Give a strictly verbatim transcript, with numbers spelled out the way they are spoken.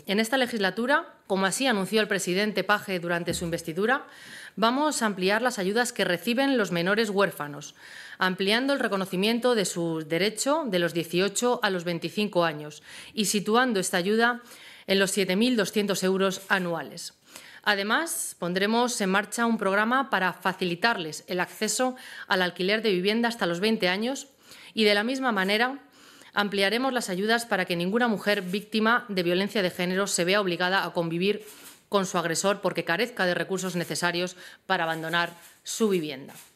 En esta legislatura, como así anunció el presidente Page durante su investidura, vamos a ampliar las ayudas que reciben los menores huérfanos, ampliando el reconocimiento de su derecho de los dieciocho a los veinticinco años y situando esta ayuda en los siete mil doscientos euros anuales. Además, pondremos en marcha un programa para facilitarles el acceso al alquiler de vivienda hasta los veinte años y, de la misma manera, ampliaremos las ayudas para que ninguna mujer víctima de violencia de género se vea obligada a convivir con su agresor porque carezca de recursos necesarios para abandonar su vivienda.